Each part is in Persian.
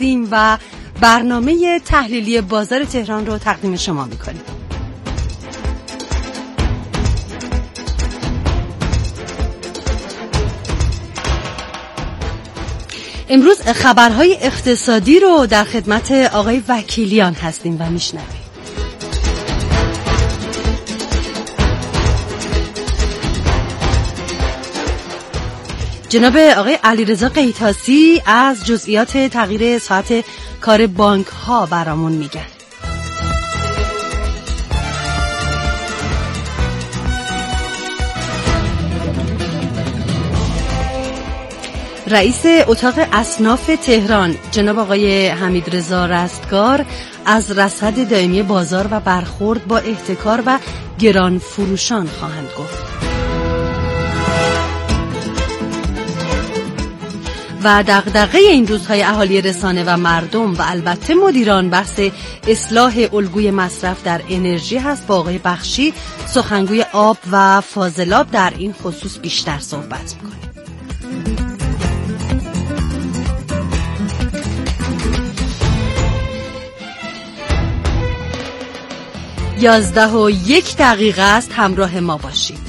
هستیم و برنامه تحلیلی بازار تهران رو تقدیم شما میکنیم. امروز خبرهای اقتصادی رو در خدمت آقای وکیلیان هستیم و میشنویم. جناب آقای علیرضا قیتاسی از جزئیات تغییر ساعت کار بانک ها برامون میگن. رئیس اتاق اصناف تهران جناب آقای حمیدرضا رستگار از رصد دائمی بازار و برخورد با احتکار و گران فروشان خواهند گفت. و دغدغه این روزهای اهالی رسانه و مردم و البته مدیران بحث اصلاح الگوی مصرف در انرژی هست. با آقای بخشی سخنگوی آب و فاضلاب در این خصوص بیشتر صحبت می‌کنیم. 11:01 است. همراه ما باشید.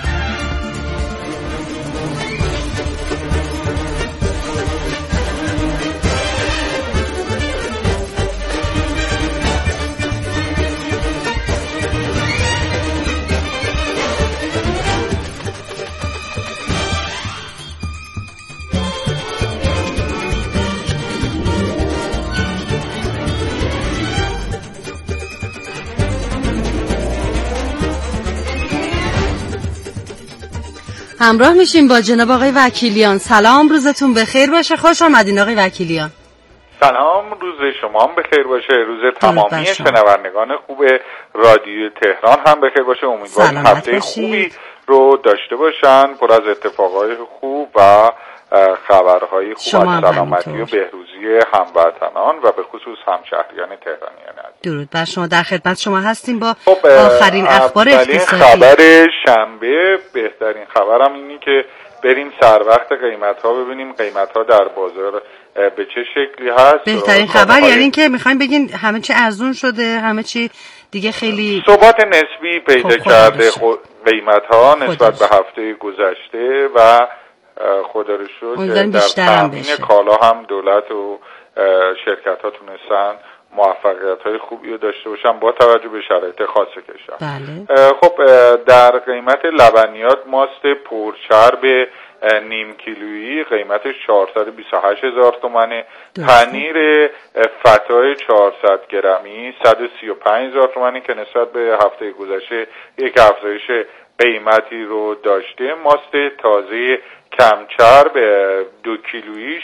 همراه میشیم با جناب آقای وکیلیان. سلام، روزتون بخیر باشه. خوش آمدین آقای وکیلیان. سلام، روز شما هم بخیر باشه. روز تمامی شنوندگان خوب رادیو تهران هم بخیر باشه. امیدوارم هفته خوبی رو داشته باشن، پر از اتفاقای خوب و خبرهای خوب از سلامتی و بهروزی هموطنان و به خصوص همشهریان تهرانیان عزیز. درود بر شما، در خدمت شما هستیم با آخرین اخبار اقتصادی. خبر شنبه، بهترین خبرم اینی که بریم سر وقت قیمت‌ها ببینیم قیمت‌ها در بازار به چه شکلی هست. بهترین خبر یعنی این که میخوایم بگین همه چی ارزون شده، همه چی دیگه خیلی ثبات نسبی پیدا کرده قیمت‌ها نسبت به هفته گذشته و خدا رو شکر در تامین کالا هم دولت و شرکت‌ها تونستن موفقیت‌های خوبی رو داشته باشن با توجه به شرایط خاص کشور. بله. خب در قیمت لبنیات ماست پرچرب نیم کیلویی قیمتش 428,000 تومانه. پنیر فتای 400 گرمی 135,000 تومانه که نسبت به هفته گذشته یک افزایش قیمتی رو داشته. ماست تازه کمچرب 2 کیلوییش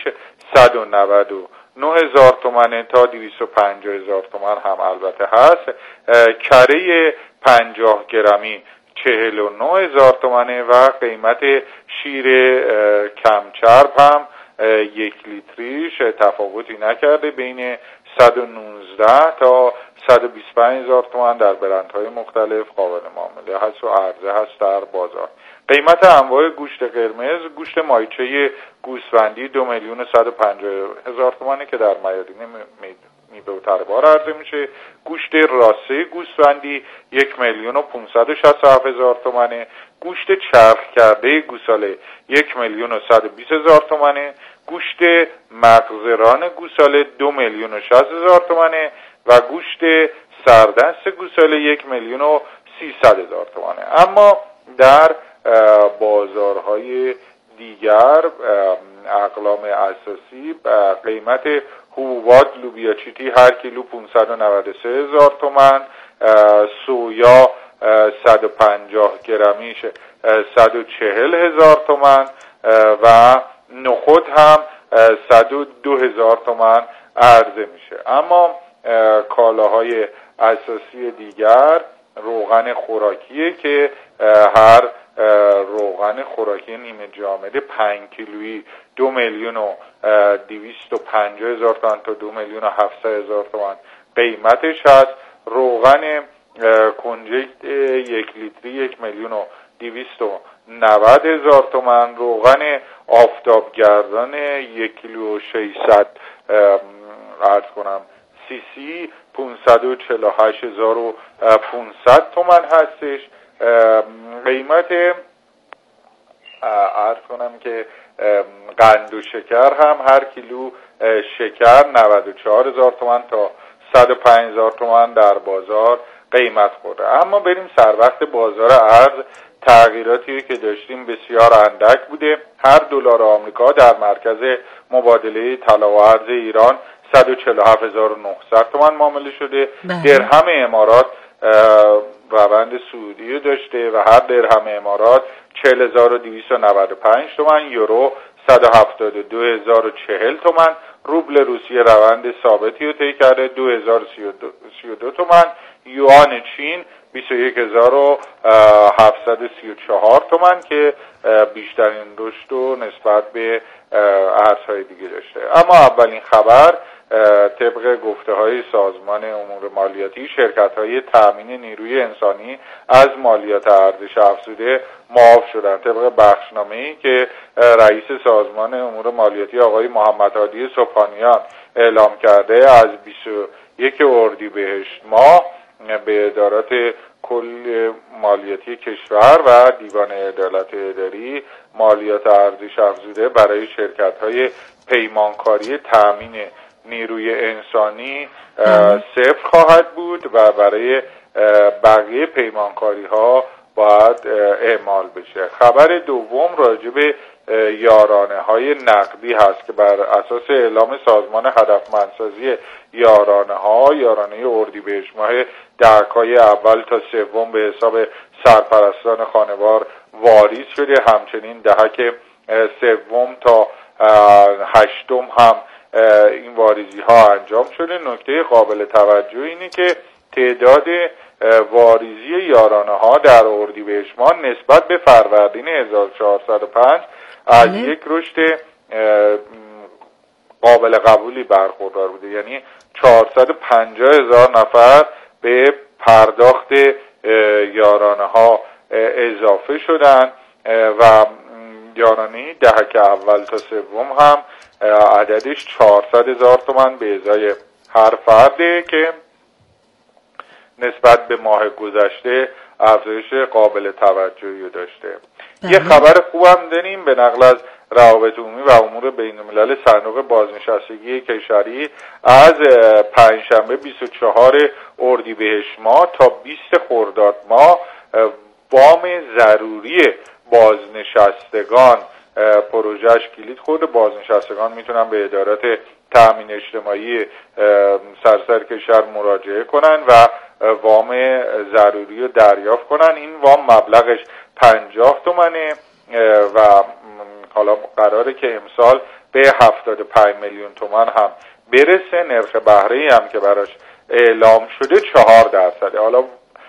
199,000 تومانه تا 250,000 تومان هم البته هست. کره 50 گرمی 49,000 تومانه و قیمت شیر کمچرب هم 1 لیتریش تفاوتی نکرده، بین 119 تا 125,000 تومان در برندهای مختلف قابل معامله هست و عرضه هست در بازار. قیمت انواع گوشت قرمز، گوشت مایچه گوسفندی 2,150,000 تومانه که در میادین میوه و تربار عرضه میشه. گوشت راسه گوسفندی 1,567,000 تومانه. گوشت چرخ کرده گوساله 1,120,000 تومانه. گوشت مغزران گوساله 2,060,000 تومانه و گوشت سردست گوساله 1,300,000 تومانه. اما در بازارهای دیگر اقلام اساسی قیمت حبوبات لوبیا چیتی هر کیلو 593,000 تومان، سویا 150 گرمیش 140,000 تومان و نخود هم 102,000 تومان عرضه میشه. اما کالاهای اساسی دیگر روغن خوراکیه که هر روغن خوراکی نیمه جامد 5 کیلویی 2,250,000 تومان تا 2,700,000 تومان قیمتش هست. روغن کنجد 1 لیتری 1,290,000 تومان. روغن آفتابگردان 1 کیلو 600 عرض کنم CC 548,500 تومان هستش. قیمت عرض کنم که قند و شکر هم هر کیلو شکر 94,000 تومان تا 105,000 تومان در بازار قیمت خورده. اما بریم سر وقت بازار ارز. تغییراتی که داشتیم بسیار اندک بوده. هر دلار آمریکا در مرکز مبادله طلا و ارز ایران 147,900 تومان معامله شده. درهم امارات روند صعودی داشته و هر درهم امارات 40,295 تومان. یورو 172,040 تومان. روبل روسیه روند ثابتی رو طی کرده 2,032 تومان. یوان چین 21,734 تومان که بیشترین رشد رو نسبت به ارزهای دیگه داشته. اما اولین خبر طبق گفته های سازمان امور مالیاتی، شرکت های تامین نیروی انسانی از مالیات ارزش افزوده معاف شدن. طبق بخشنامه‌ای که رئیس سازمان امور مالیاتی آقای محمد هادی صبحانیان اعلام کرده، از 21 اردیبهشت ماه به ادارات کل مالیاتی کشور و دیوان عدالت اداری مالیات ارزش افزوده برای شرکت‌های پیمانکاری تامین نیروی انسانی صفر خواهد بود و برای بقیه پیمانکاری‌ها باید اعمال بشه. خبر دوم راجع به یارانه‌های نقدی هست که بر اساس اعلام سازمان هدفمندسازی یارانه اردیبهشت ماه دهک‌های اول تا سوم به حساب سرپرستان خانوار واریز شده. همچنین دهک سوم تا هشتم هم این واریزی ها انجام شده. نکته قابل توجه اینه که تعداد واریزی یارانه ها در اردیبهشت ماه نسبت به فروردین 1405 از یک رشد قابل قبولی برخوردار بوده. یعنی 450,000 نفر به پرداخت یارانه ها اضافه شدن و یارانه دهک اول تا سوم هم عددش 400,000 تومان به ازای هر فرده که نسبت به ماه گذشته افزایش قابل توجهی داشته. یه خبر خوبم داریم. به نقل از روابط عمومی و امور بین‌الملل صندوق بازنشستگی کشوری از پنجشنبه 24 اردیبهشت ماه تا 20 خرداد ماه وام ضروری بازنشستگان پروژهش کلید خورده. بازنشستگان میتونن به ادارات تأمین اجتماعی سراسر کشور مراجعه کنن و وام ضروری رو دریافت کنن. این وام مبلغش 50 تومنه و حالا قراره که امسال به 75 میلیون تومان هم برسه. نرخ بهره‌ای هم که براش اعلام شده 4%. حالا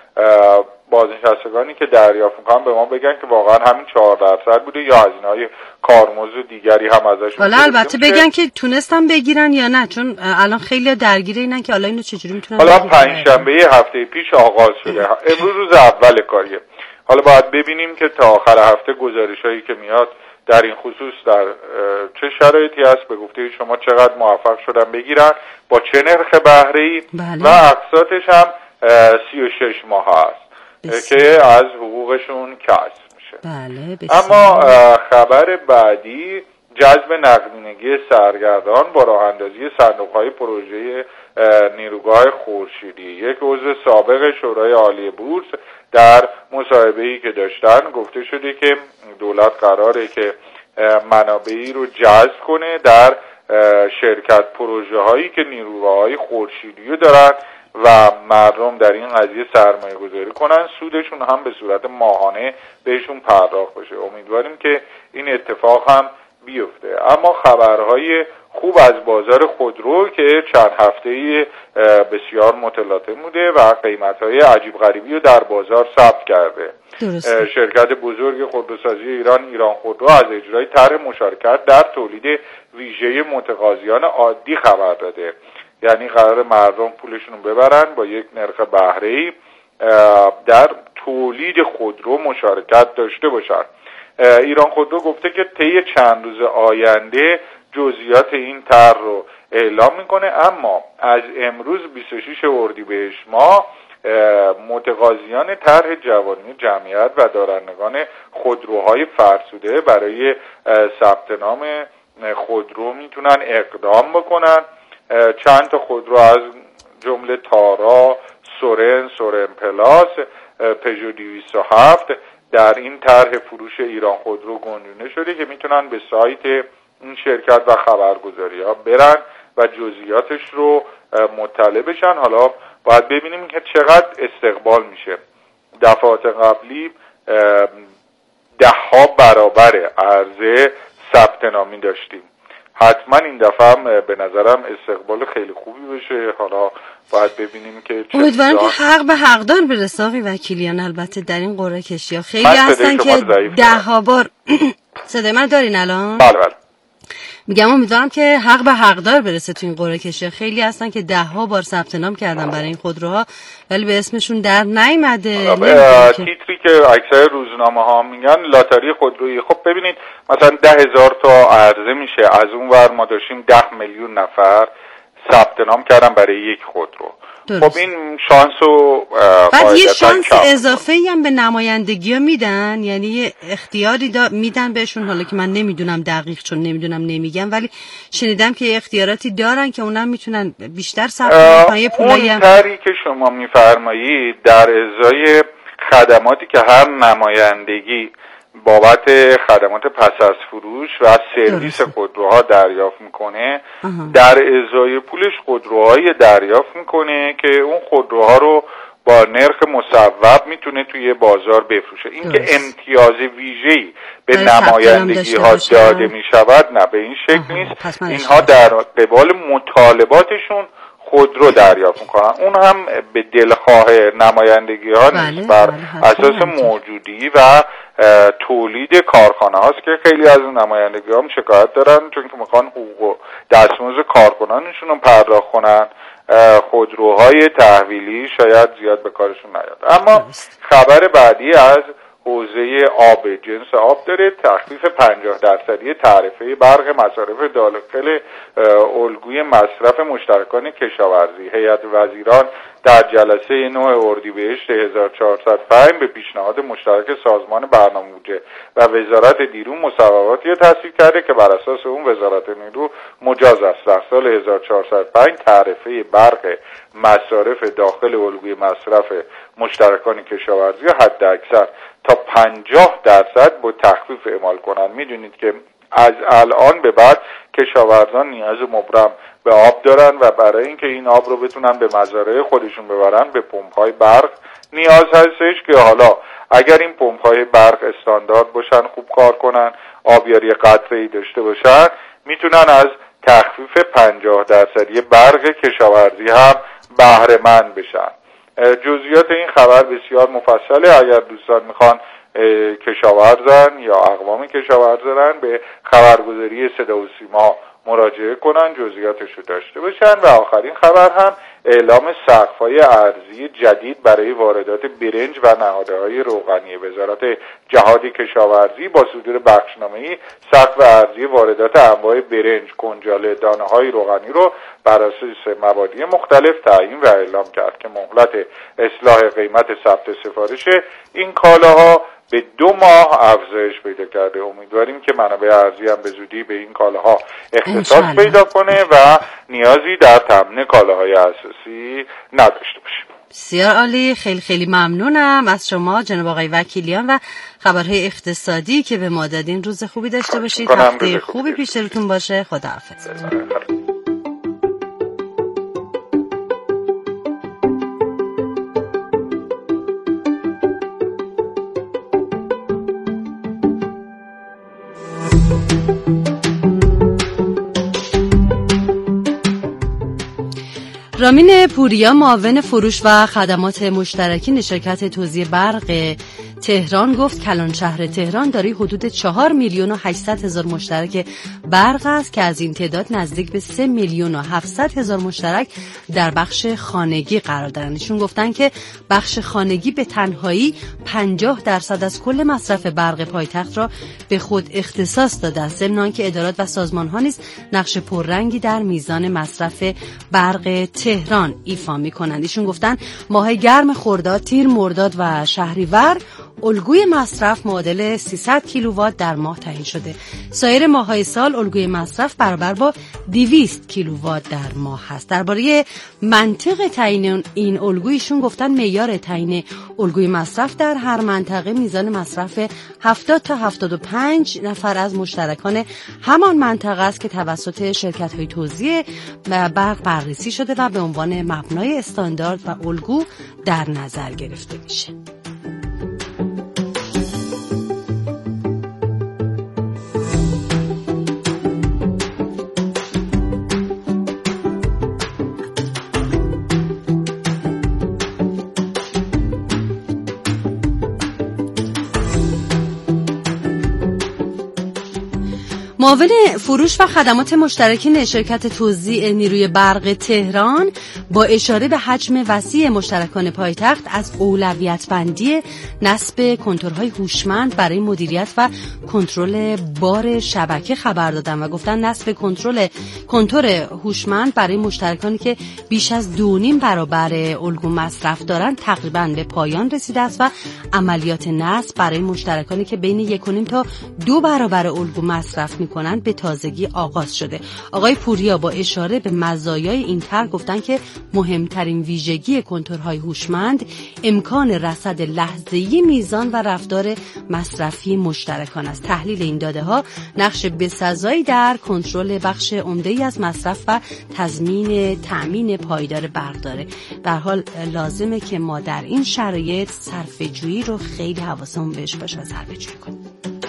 بازنشستگانی که دریافت میکنن به ما بگن که واقعا همین 4% بوده یا هزینه‌های کارمزد دیگری هم ازش. حالا البته بگن که تونستن بگیرن یا نه، چون الان خیلی درگیر اینن که حالا اینو چجوری میتونن. حالا پنجشنبه هفته پیش آغاز شده. امروز روز اول کاریه. حالا باید ببینیم که تا آخر هفته گزارشایی که میاد در این خصوص در چه شرایطی هست. به گفته شما چقدر موفق شدن بگیرن، با چه نرخ بهره‌ای و اقساطش هم 36 ماه هست که از حقوقشون کسب میشه. اما خبر بعدی جذب نقدینگی سرگردان با راه اندازی صندوق‌های پروژه نیروگاه خورشیدی. یک عضو سابق شورای عالی بورس در مصاحبه‌ای که داشتن گفته شده که دولت قراره که منابعی رو جذب کنه در شرکت پروژه هایی که نیروگاه‌های خورشیدی رو دارن و مردم در این قضیه سرمایه گذاری کنن، سودشون هم به صورت ماهانه بهشون پرداخت بشه. امیدواریم که این اتفاق هم بیفته. اما خبرهای خوب از بازار خودرو که چند هفته‌ای بسیار متلاطم بوده و قیمت‌های عجیب غریبی رو در بازار ثبت کرده. شرکت بزرگ خودروسازی ایران خودرو از اجرای طرح مشارکت در تولید ویژه متقاضیان عادی خبر داده. یعنی قرار مردم پولشون رو ببرن با یک نرخ بهره‌ای در تولید خودرو مشارکت داشته باشن. ایران خودرو گفته که طی چند روز آینده جزئیات این طرح رو اعلام میکنه. اما از امروز 26 اردیبهشت ماه متقاضیان طرح جوانی جمعیت و دارندگان خودروهای فرسوده برای ثبت نام خودرو میتونن اقدام بکنن. چند تا خودرو از جمله تارا، سورن پلاس، پژو 207 در این طرح فروش ایران خودرو گنجونده شده که میتونن به سایت این شرکت و خبرگزاری ها برن و جزئیاتش رو مطلع بشن. حالا باید ببینیم که چقدر استقبال میشه. دفعات قبلی 10 برابر عرضه ثبت نامی داشتیم. حتما این دفعه هم به نظرم استقبال خیلی خوبی بشه. حالا باید ببینیم که امیدوارم که حق به حقدار برسه آقای وکیلیان. البته در این قرعه کشی‌ها خیلی هستن که 10 بار صدای من دارین الان؟ بله. میگم امیدوارم که حق به حقدار برسه تو این قرعه کشی. خیلی هستن که 10 بار ثبت نام کردن برای این خودروها ولی به اسمشون در نیامده. تیتری که اکثر روزنامه ها میگن لاتاری خودرویی. خب ببینید مثلا 10,000 تا عرضه میشه، از اون ور ما داشتیم 10 میلیون نفر ثبت نام کردن برای یک خودرو. خب این شانس و بعد یه شانس اضافه‌ای هم به نمایندگی‌ها میدن، یعنی یه اختیاری میدن بهشون. حالا که من نمیدونم دقیق چون نمیدونم نمیگم، ولی شنیدم که اختیاراتی دارن که اونم میتونن بیشتر ثبت کنن. یه پولایی هم اون که شما میفرمایید در ازای خدماتی که هم نمایندگی بابت خدمات پس از فروش و سرویس خودروها دریافت میکنه، در ازای پولش خودروهای دریافت میکنه که اون خودروها رو با نرخ مصوب میتونه توی بازار بفروشه. این که امتیاز ویژه‌ای به نمایندگی ها داده میشود، نه، به این شکل نیست. اینها در قبال مطالباتشون خودرو دریافت میکنن. اون هم به دلخواه نمایندگی ها نیست، بر اساس موجودی و تولید کارخانه هاست که خیلی از نمایندگی هم شکایت دارن چون که میخوان حقوق و دستمزد کارکنانشون رو پرداخت کنن. خودروهای تحویلی شاید زیاد به کارشون نیاد. اما خبر بعدی از حوزه آب، جنس آب داره. تخفیف 50% تعرفه برق مصارف داخل الگوی مصرف مشترکان کشاورزی. هیئت وزیران در جلسه 9 اردیبهشت 1405 به پیشنهاد مشترک سازمان برنامه‌بودجه و وزارت نیرو مصوباتی تصویب کرده که بر اساس اون وزارت نیرو مجاز است در سال 1405 تعرفه برق مصارف داخل الگوی مصرف مشترکان کشاورزی حد اکثر تا 50% با تخفیف اعمال کنند. میدونید که از الان به بعد کشاورزان نیاز مبرم به آب دارن و برای اینکه این آب رو بتونن به مزارع خودشون ببرن به پمپ‌های برق نیاز هستش که حالا اگر این پمپ‌های برق استاندارد باشن، خوب کار کنن، آبیاری قطره‌ای داشته باشن، میتونن از تخفیف 50% برق کشاورزی هم بهره مند بشن. جزئیات این خبر بسیار مفصله. اگر دوستان میخوان کشاورزن یا اقوام کشاورزن به خبرگزاری صدا و سیما مراجعه کنن، جزئیاتش رو داشته باشن. و آخرین خبر هم اعلام سقف‌های ارزی جدید برای واردات برنج و نهادهای روغنی. وزارت جهاد کشاورزی با صدور بخشنامه‌ای سقف ارزی واردات انواع برنج، کنجاله، دانه‌های روغنی رو بر اساس مبادی مختلف تعیین و اعلام کرد که مهلت اصلاح قیمت ثبت سفارش این کالاها به 2 ماه افزایش پیدا کرده. امیدواریم که منابع ارزی هم به زودی به این کالاها اختصاص پیدا کنه و نیازی در تامین کالاهای اساسی نداشته باشه. بسیار عالی. خیلی خیلی ممنونم از شما جناب آقای وکیلیان و خبرهای اقتصادی که به ما دادین. روز خوبی داشته باشید. هفته خوبی پیش روتون باشه. خداحافظ. رامین پوریا معاون فروش و خدمات مشترکین شرکت توزیع برق تهران گفت کلان شهر تهران دارای حدود 4,800,000 مشترک برق است که از این تعداد نزدیک به 3,700,000 مشترک در بخش خانگی قرار دارند. ایشون گفتن که بخش خانگی به تنهایی 50% از کل مصرف برق پایتخت را به خود اختصاص داده است. ضمن آنکه ادارات و سازمان‌ها نیز نقش پررنگی در میزان مصرف برق تهران ایفا می‌کنند. ایشون گفتن ماه گرم خرداد، تیر، مرداد و شهریور الگوی مصرف معادل 300 کیلووات در ماه تعیین شده. سایر ماه‌های سال الگوی مصرف برابر با 200 کیلووات در ماه هست. درباره منطق تعیین این الگویشون گفتن معیار تعیین الگوی مصرف در هر منطقه میزان مصرف 70 تا 75 نفر از مشترکان همان منطقه است که توسط شرکت‌های توزیع برق بررسی شده و به عنوان مبنای استاندارد و الگو در نظر گرفته میشه. معاون فروش و خدمات مشترکین شرکت توزیع نیروی برق تهران با اشاره به حجم وسیع مشترکان پایتخت از اولویت بندی نصب کنتورهای هوشمند برای مدیریت و کنترل بار شبکه خبر دادن و گفتن نصب کنتور هوشمند برای مشترکانی که بیش از 2.5 برابر الگو مصرف دارند تقریبا به پایان رسیده است و عملیات نصب برای مشترکانی که بین 1.5 تا 2 برابر الگو مصرف میکنند به تازگی آغاز شده. آقای پوریا با اشاره به مزایای این طرح گفتن که مهمترین ویژگی کنتورهای هوشمند امکان رصد لحظه‌ای میزان و رفتار مصرفی مشترکان است. تحلیل این داده ها نقش بسزایی در کنترل بخش عمده‌ای از مصرف و تأمین پایدار برق داره. در حال لازمه که ما در این شرایط صرفه‌جویی رو خیلی حواسمون بهش باشه و صرفه‌جویی کنیم.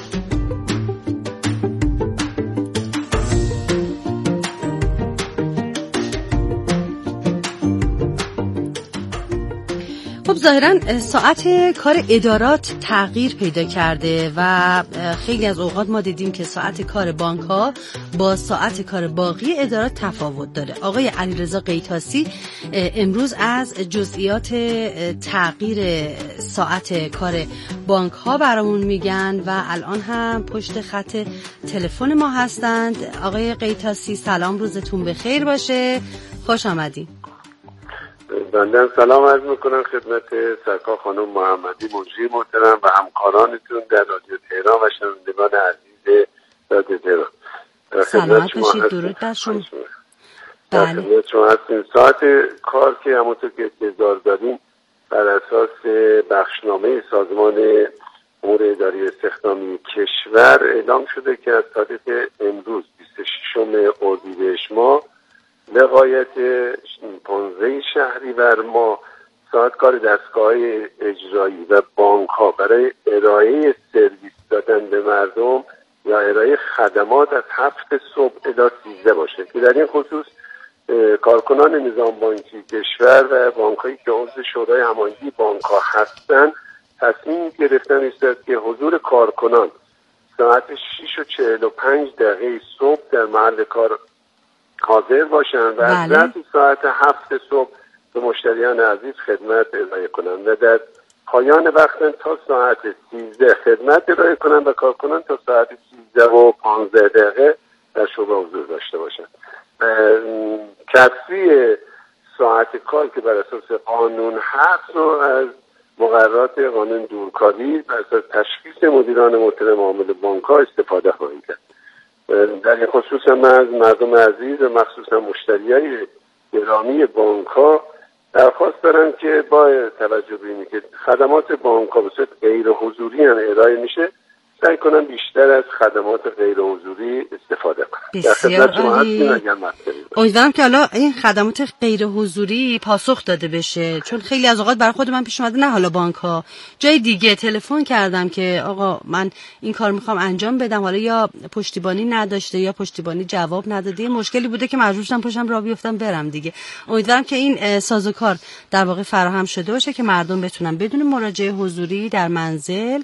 خب ظاهراً ساعت کار ادارات تغییر پیدا کرده و خیلی از اوقات ما دیدیم که ساعت کار بانک‌ها با ساعت کار باقی ادارات تفاوت داره. آقای علیرضا قیتاسی امروز از جزئیات تغییر ساعت کار بانک‌ها برامون میگن و الان هم پشت خط تلفن ما هستند. آقای قیتاسی سلام، روزتون بخیر باشه، خوش آمدین. بنده سلام عرض میکنم خدمت سرکار خانم محمدی مجری محترم و همکارانتون در رادیو تهران و شنوندگان عزیز رادیو تهران. سلامت باشید، درود بر شما. بله. خدمت شما هستیم. ساعت کار که همونطور که انتظار داریم بر اساس بخشنامه سازمان امور اداری استخدامی کشور اعلام شده که از تاریخ امروز 26 اردیبهشت ماه لغایت 15 شهریور ماه ساعت کار دستگاه‌های اجرایی و بانک‌ها برای ارائه سرویس دادن به مردم یا ارائه خدمات از 7 صبح الی 13 باشه که در این خصوص کارکنان نظام بانکی کشور و بانک‌هایی که عضو شورای هماهنگی بانک‌ها هستند تصمیم گرفتن است که حضور کارکنان ساعت 6:45 صبح در محل کار حاضر باشند و از ظرف ساعت 7 صبح به مشتریان عزیز خدمت ارائه کنند و در پایان وقت تا ساعت 13 خدمت ارائه کنند و کارکنان تا ساعت 13:15 در شعبه حضور داشته باشند. کسری ساعت کار که بر اساس قانون هست رو از مقررات قانون دورکاری بر اساس تشخیص مدیران محترم عامل بانک‌ها استفاده خواهیم کرد. در این خصوص هم از مردم عزیز و مخصوصا مشتریای گرامی بانک‌ها درخواست دارم که با توجه به اینکه که خدمات بانک‌ها به صورت غیر حضوری هم ارائه میشه سعی کنم بیشتر از خدمات غیر حضوری استفاده کنم. بسیار عالی. امیدوارم که حالا این خدمات غیر حضوری پاسخ داده بشه، چون خیلی از اوقات برای خود من پیش اومده، نه حالا بانک ها، جای دیگه تلفن کردم که آقا من این کار میخوام انجام بدم، حالا یا پشتیبانی نداشته یا پشتیبانی جواب نداده، مشکلی بوده که مجبور شدم پشتم راه بیفتم برم دیگه. امیدوارم که این سازوکار در واقع فراهم شده باشه که مردم بتونن بدون مراجعه حضوری در منزل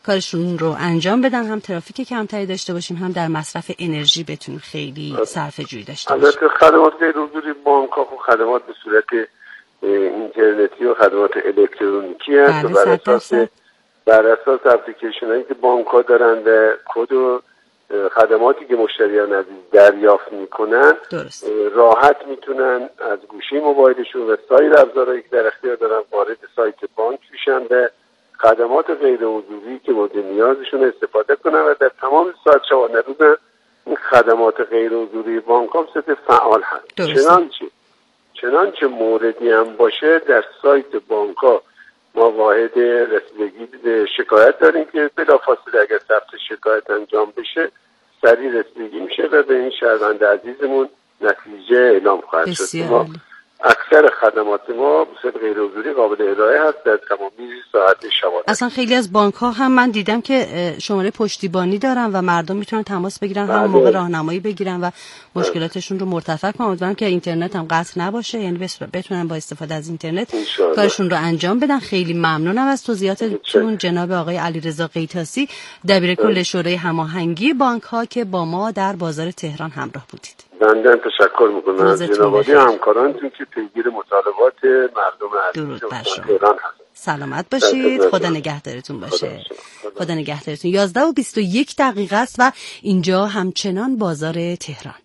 کارشون رو انجام بدن، هم ترافیک کمتری داشته باشیم، هم در مصرف انرژی بتونیم خیلی صرفه‌جویی داشته باشیم. البته خدمات غیر حضوری بانک‌ها خب خدمات به صورت اینترنتی و خدمات الکترونیکی هست و بر اساس اپلیکیشنایی که بانک‌ها دارن و کد و خدماتی که مشتریان عزیز دریافت میکنن راحت میتونن از گوشی موبایلشون و سایر ابزارهایی که در اختیار دارن وارد سایت بانک بشن و خدمات غیر حضوری که مورد نیازشون استفاده کنن و در تمام ساعت شبانه روز این خدمات غیر حضوری بانک ها صرف فعال هست. چنانچه موردی هم باشه در سایت بانک ها ما واحد رسیدگی به شکایت داریم که بلافاصله اگر ثبت شکایت انجام بشه سریع رسیدگی میشه و به این شهروند عزیزمون نتیجه اعلام خواهد شد. اکثر خدمات ما به صورت غیر حضوری قابل ارائه هست در تمامی ساعت شبانه. اصلا خیلی از بانک ها هم من دیدم که شماره پشتیبانی دارن و مردم میتونن تماس بگیرن، همون موقع راهنمایی بگیرن و مشکلاتشون رو مرتفع کنن. امیدوارم که اینترنت هم قطع نباشه، یعنی بتونن با استفاده از اینترنت کارشون رو انجام بدن. خیلی ممنونم از توضیحاتتون جناب آقای علیرضا قیتاسی، دبیر کل شورای هماهنگی بانک ها که با ما در بازار تهران همراه بودید. بنده تشکر میکنم از جناب عالی همکارانتون که پیگیر مطالبات مردم عزیز تهران هستند. سلامت باشید، خدا نگهدارتون باشه. خدا نگهدارتون. 11:21 است و اینجا همچنان بازار تهران.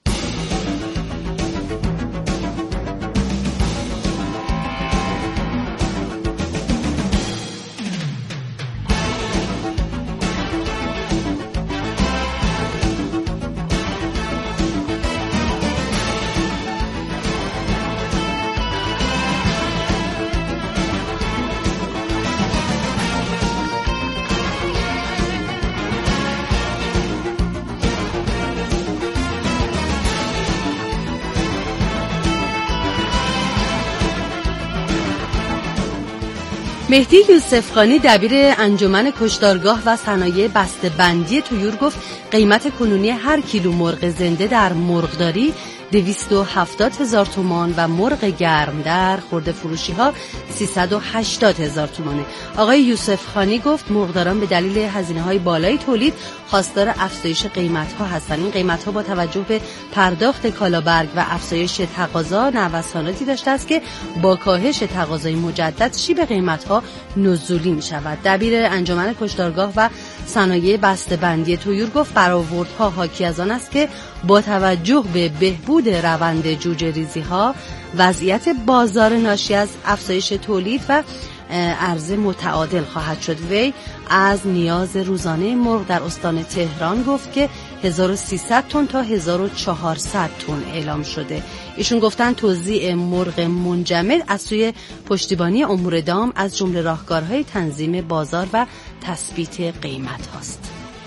مهدی یوسفخانی دبیر انجمن کشتارگاه و صنایع بسته‌بندی طیور گفت قیمت کنونی هر کیلو مرغ زنده در مرغداری 270,000 تومان و مرغ گرم در خرده فروشی ها 380,000 تومانه. آقای یوسفخانی گفت مرغداران به دلیل هزینه های بالای تولید خواستار افزایش قیمت ها هستند. این قیمت ها با توجه به پرداخت کالابرگ و افزایش تقاضا نوساناتی داشته است که با کاهش تقاضای مجدد شیب قیمت ها نزولی می شود. دبیر انجمن کشتارگاه و صنایع بسته‌بندی طیور گفت برآوردها حاکی از آن است که با توجه به بهبود روند جوجه ریزی ها وضعیت بازار ناشی از افزایش تولید و عرضه متعادل خواهد شد. وی از نیاز روزانه مرغ در استان تهران گفت که 1300 تن تا 1400 تن اعلام شده. ایشون گفتن توزیع مرغ منجمد از سوی پشتیبانی امور دام از جمله راهکارهای تنظیم بازار و تثبیت قیمت هاست.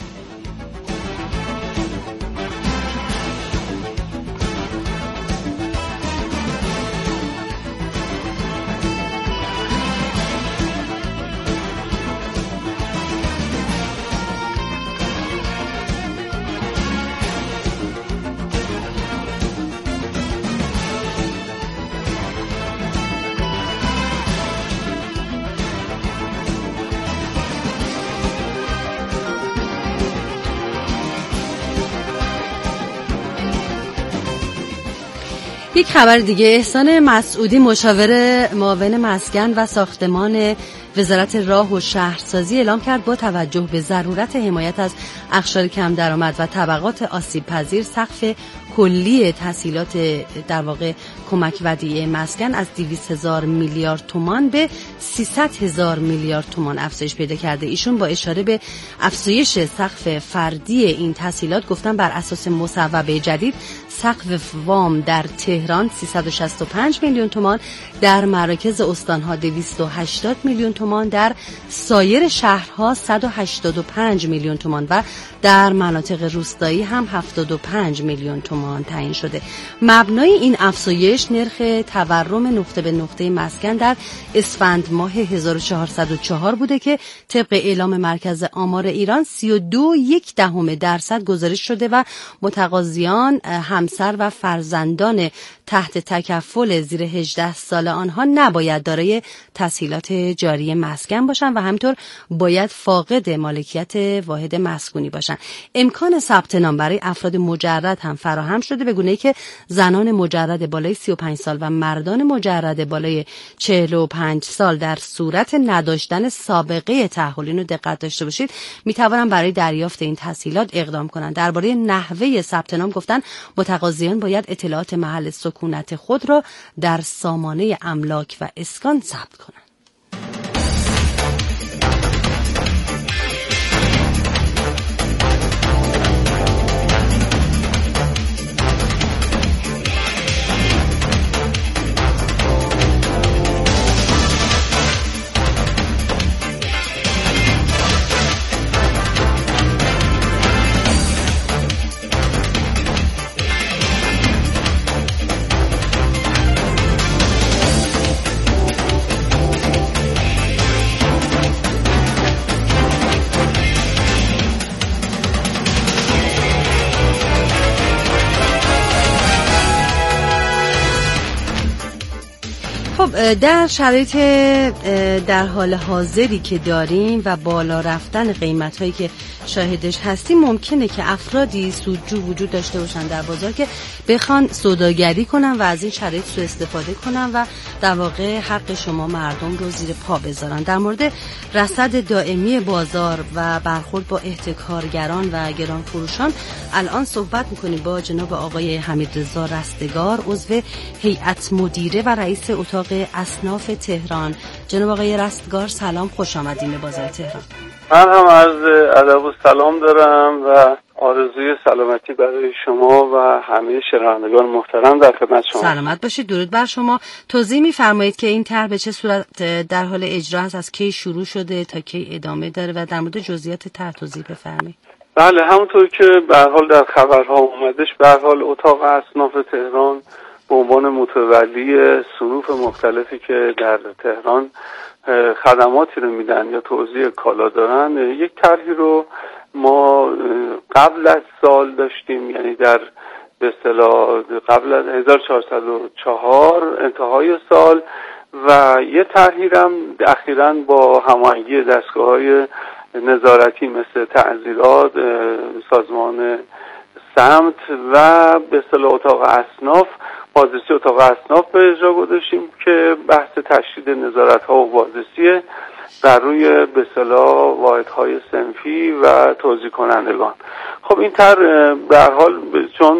یک خبر دیگه، احسان مسعودی مشاور معاون مسکن و ساختمان وزارت راه و شهرسازی اعلام کرد با توجه به ضرورت حمایت از اقشار کم درآمد و طبقات آسیب پذیر سقف کلی تسهیلات در واقع کمک ودیعه مسکن از 200,000 میلیارد تومان به 300,000 میلیارد تومان افزایش پیدا کرده. ایشون با اشاره به افزایش سقف فردی این تسهیلات گفتن بر اساس مصوبه جدید سقف وام در تهران 365 میلیون تومان، در مراکز استانها 280 میلیون تومان، در سایر شهرها 185 میلیون تومان و در مناطق روستایی هم 75 میلیون تومان ساختمان تعیین شده. مبنای این افزایش نرخ تورم نقطه به نقطه مسکن در اسفند ماه 1404 بوده که طبق اعلام مرکز آمار ایران 32.1% گزارش شده و متقاضیان همسر و فرزندان تحت تکفل زیر 18 سال آنها نباید دارای تسهیلات جاری مسکن باشند و همینطور باید فاقد مالکیت واحد مسکونی باشند. امکان ثبت نام برای افراد مجرد هم فراهم شده به گونه‌ای که زنان مجرد بالای 35 سال و مردان مجرد بالای 45 سال در صورت نداشتن سابقه تأهل، اینو دقت داشته باشید، میتوانند برای دریافت این تسهیلات اقدام کنند. درباره نحوه ثبت نام گفتن متقاضیان باید اطلاعات محل سکونت خود را در سامانه املاک و اسکان ثبت کنند. در شرایط در حال حاضری که داریم و بالا رفتن قیمت‌هایی که شاهدش هستیم، ممکنه که افرادی سودجو وجود داشته باشن در بازار که بخوان سوداگری کنن و از این شرایط سوء استفاده کنن و در واقع حق شما مردم رو زیر پا بذارن. در مورد رصد دائمی بازار و برخورد با احتکارگران و گرانفروشان الان صحبت می‌کنیم با جناب آقای حمیدرضا رستگار، عضو هیئت مدیره و رئیس اتاق اصناف تهران. جناب آقای رستگار سلام، خوش آمدین به بازار تهران. من هم عرض ادب و سلام دارم و آرزوی سلامتی برای شما و همه شنوندگان محترم در خدمت شما. سلامت باشید. درود بر شما. توضیح می‌فرمایید که این طرح به چه صورت در حال اجرا است، از کی شروع شده تا کی ادامه داره و در مورد جزئیات طرح توضیح بفرمایید. بله، همونطور که به هر حال در خبرها اومدش، به هر حال اتاق اصناف تهران به عنوان متولی صنوف مختلفی که در تهران خدماتی رو میدن یا توزیع کالا دارن، یک طرحی رو ما قبل از سال داشتیم، یعنی در به اصطلاح قبل از 1404 انتهای سال، و یه طرحی هم اخیراً با هماهنگی دستگاه‌های نظارتی مثل تعزیرات، سازمان سمت و به اصطلاح اتاق اصناف، بازرسی اتاق اصناف به اجرا گذاشتیم که بحث تشدید نظارت‌ها و بازرسی بر روی به اصطلاح واحدهای صنفی و توزیع کنندگان. خب این طرح به هر حال چون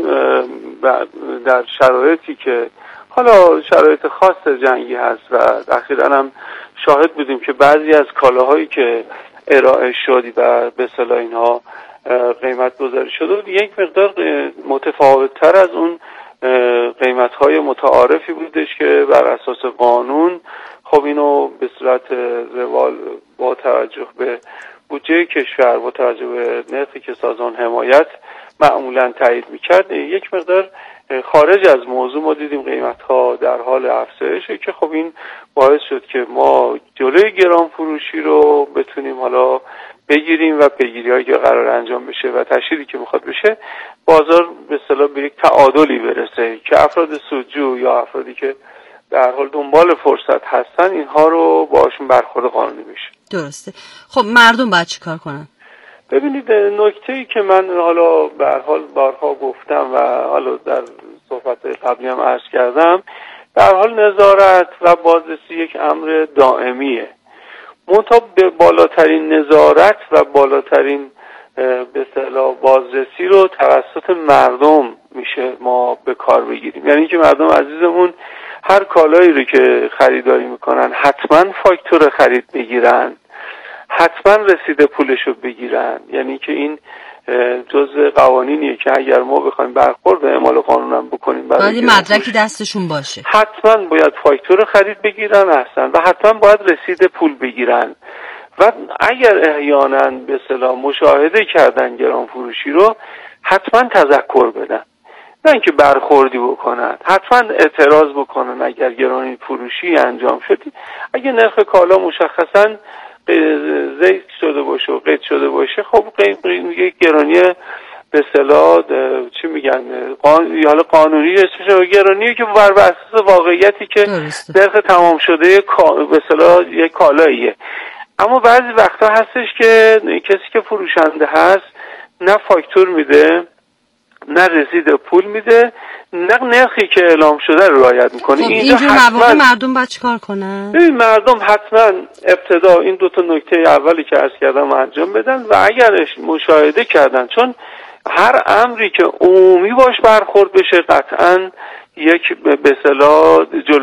در شرایطی که حالا شرایط خاص جنگی هست و اخیراً هم شاهد بودیم که بعضی از کالاهایی که ارائه شد و به اصطلاح اینها قیمت گذاری شده یک مقدار متفاوت‌تر از اون قیمت‌های متعارفی بودش که بر اساس قانون خب اینو به صورت روال با توجه به بودجه کشور، با توجه به نرخی که سازمان حمایت معمولاً تایید می‌کرد، یک مقدار خارج از موضوع ما دیدیم قیمت‌ها در حال افزایشه که خب این باعث شد که ما جلوی گران فروشی رو بتونیم حالا بگیریم و پیگیری‌هایی که قرار انجام بشه و تشدیدی که میخواد بشه بازار به اصطلاح به یک تعادلی برسه که افراد سودجو یا افرادی که در حال دنبال فرصت هستن اینها رو باشون برخورد قانونی بشه. درسته. خب مردم باید چی کار کنن؟ ببینید، نکته‌ای که من حالا به هر حال بارها گفتم و حالا در صحبت قبلی هم عرض کردم، به هر حال نظارت و بازرسی یک امر دائمیه. منتها به بالاترین نظارت و بالاترین به اصطلاح بازرسی رو توسط مردم میشه ما به کار بگیریم. یعنی که مردم عزیزمون هر کالایی رو که خریداری میکنن حتما فاکتور خرید بگیرن، حتما رسید پولشو بگیرن. یعنی که این جزء قوانینیه که اگر ما بخوایم برخورد به اعمال قانونم بکنیم باید مدرکی دستشون باشه، حتما باید فاکتور خرید بگیرن احسن و حتما باید رسید پول بگیرن. و اگر احیانا به اصطلاح مشاهده کردن گران فروشی رو حتما تذکر بدن. نه اینکه برخوردی بکنن، حتما اعتراض بکنن اگر گرانی فروشی انجام شدی. اگه نرخ کالا مشخصا زیاد شده باشه و قید شده باشه، خب یه گرانی به اصطلاح چی میگن حالا قانونی اسمش گرانیه که بر اساس واقعیتی که نرخ تمام شده به اصطلاح یک کالاییه. اما بعضی وقتا هستش که کسی که فروشنده هست نه فاکتور میده، نه رسید پول میده، نه نرخی که اعلام شده رو رعایت میکنه. خب اینجور مواقع مردم باید چیکار کنن؟ مردم حتما ابتدا این دو تا نکته اولی که عرض کردم انجام بدن و اگر مشاهده کردن، چون هر امری که عمومی باش برخورد بشه قطعا یک به اصطلاح